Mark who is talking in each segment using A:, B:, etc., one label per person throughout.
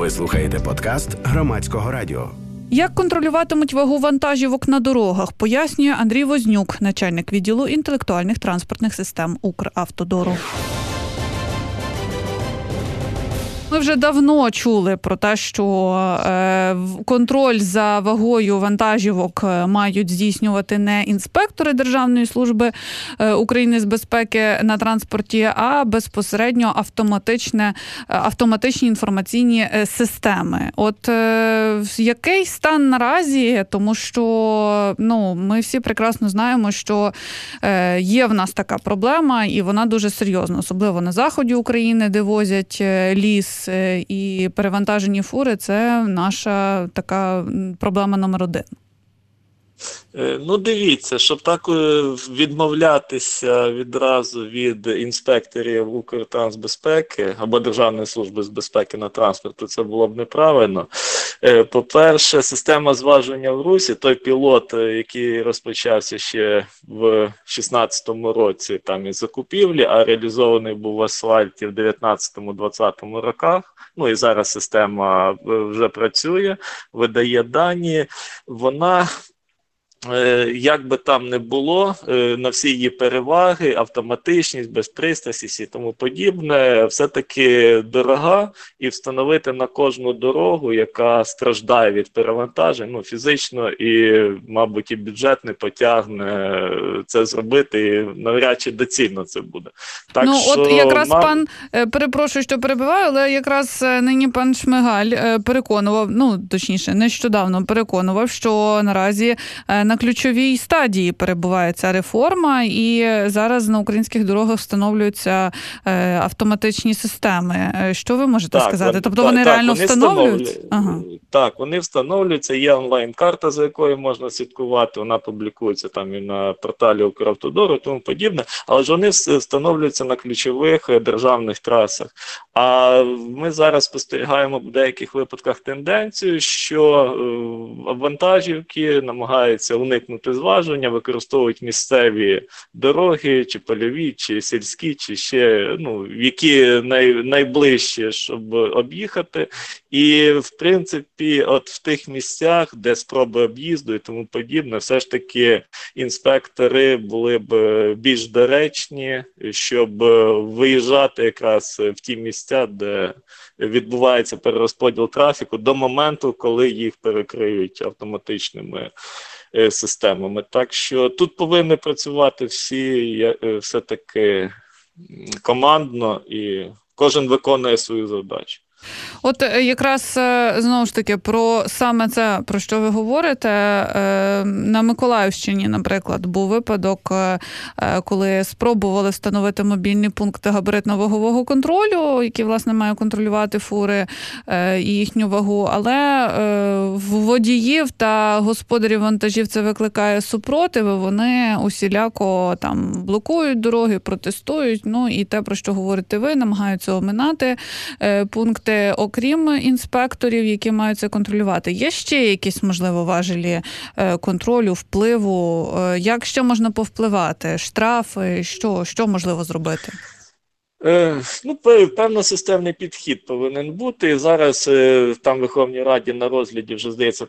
A: Ви слухаєте подкаст Громадського радіо.
B: Як контролюватимуть вагу вантажівок на дорогах, пояснює Андрій Вознюк, начальник відділу інтелектуальних транспортних систем Укравтодору. Ми вже давно чули про те, що контроль за вагою вантажівок мають здійснювати не інспектори Державної служби України з безпеки на транспорті, а безпосередньо автоматичні інформаційні системи. От який стан наразі? Тому що ми всі прекрасно знаємо, що є в нас така проблема, і вона дуже серйозна, особливо на заході України, де возять ліс, і перевантажені фури – це наша така проблема номер один.
C: Дивіться, щоб так відмовлятися відразу від інспекторів Укртрансбезпеки або Державної служби з безпеки на транспорті, це було б неправильно. По-перше, система зважування в русі, той пілот, який розпочався ще в 2016 році там із закупівлі, а реалізований був в асфальті в 2019-2020 роках, і зараз система вже працює, видає дані, вона... Як би там не було, на всі її переваги, автоматичність, безпристрасність і тому подібне, все-таки дорога, і встановити на кожну дорогу, яка страждає від перевантажень, фізично і, мабуть, і бюджет не потягне це зробити, і навряд чи доцільно це буде. Так,
B: от якраз перепрошую, що перебиваю, але якраз нині пан Шмигаль переконував, точніше, нещодавно переконував, що наразі на ключовій стадії перебуває ця реформа, і зараз на українських дорогах встановлюються автоматичні системи. Що ви можете сказати? Тобто вони реально встановлюються? Ага.
C: Так, вони встановлюються, є онлайн-карта, за якою можна слідкувати, вона публікується там і на порталі Укравтодору і тому подібне, але ж вони встановлюються на ключових державних трасах. А ми зараз спостерігаємо в деяких випадках тенденцію, що вантажівки намагаються уникнути зважування, використовують місцеві дороги, чи польові, чи сільські, чи ще, які найближчі, щоб об'їхати. І, в принципі, от в тих місцях, де спроби об'їзду і тому подібне, все ж таки інспектори були б більш доречні, щоб виїжджати якраз в ті місця, де відбувається перерозподіл трафіку до моменту, коли їх перекриють автоматичними системами. Так що тут повинні працювати всі все-таки командно, і кожен виконує свою задачу.
B: От якраз, знову ж таки, про саме це, про що ви говорите, на Миколаївщині, наприклад, був випадок, коли спробували встановити мобільні пункти габаритно-вагового контролю, який, власне, має контролювати фури і їхню вагу, але в водіїв та господарів вантажів це викликає супротив, вони усіляко там блокують дороги, протестують, і те, про що говорите ви, намагаються оминати пункти, окрім інспекторів, які мають це контролювати. Є ще якісь, можливо, важелі контролю, впливу? Як ще можна повпливати? Штрафи? Що можливо зробити?
C: Певно, системний підхід повинен бути. Зараз там в Верховній Раді на розгляді вже, здається,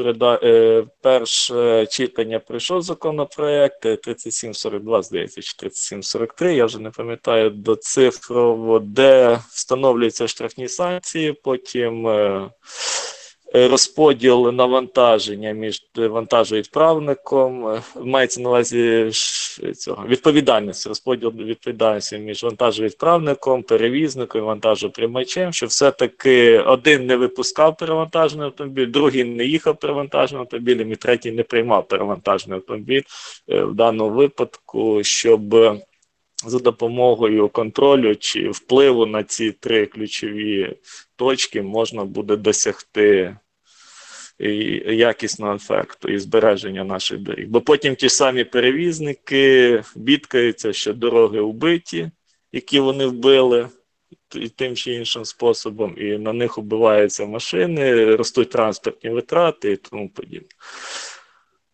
C: перше читання прийшов законопроект 3742, здається, чи 3743, я вже не пам'ятаю доцифрово, де встановлюються штрафні санкції, потім розподіл навантаження між вантажовідправником, мається на увазі відповідальність, розподіл відповідальності між вантажовідправником, перевізником і вантажоприймачем, що все-таки один не випускав перевантажений автомобіль, другий не їхав перевантаженим автомобілем і третій не приймав перевантажений автомобіль. В даному випадку, щоб за допомогою контролю чи впливу на ці три ключові точки можна буде досягти якісного ефекту і збереження наших доріг. Бо потім ті самі перевізники бідкаються, що дороги вбиті, які вони вбили тим чи іншим способом, і на них вбиваються машини, ростуть транспортні витрати і тому подібне.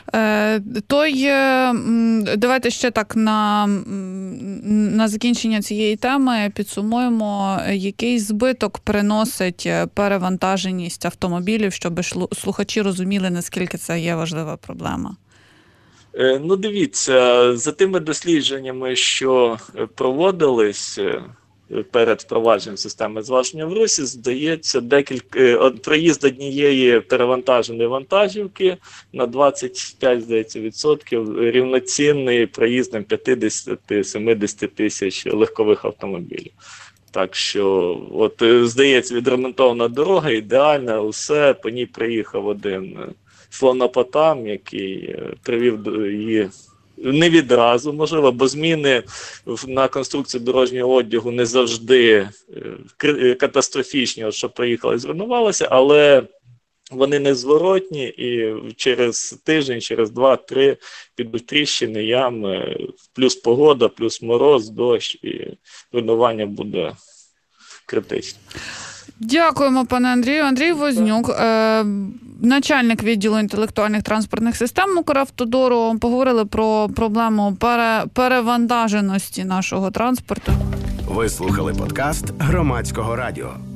B: Давайте ще так на закінчення цієї теми підсумуємо, який збиток приносить перевантаженість автомобілів, щоб слухачі розуміли, наскільки це є важлива проблема.
C: Ну, дивіться, за тими дослідженнями, що проводились перед впровадженням системи зваження в русі, здається, проїзд однієї перевантаженої вантажівки на 25, здається, відсотків рівноцінний проїздом 50-70 тисяч легкових автомобілів. Так що, здається, відремонтована дорога, ідеальна, усе, по ній приїхав один слонопотам, який привів її не відразу, можливо, бо зміни на конструкції дорожнього одягу не завжди катастрофічні, що приїхали і зруйнувалися, але вони незворотні, і через тиждень, через 2-3 підуть тріщини, ями, плюс погода, плюс мороз, дощ, і руйнування буде критичне.
B: Дякуємо, пане Андрію. Андрій Вознюк, начальник відділу інтелектуальних транспортних систем Укравтодору. Поговорили про проблему перевантаженості нашого транспорту.
A: Ви слухали подкаст Громадського радіо.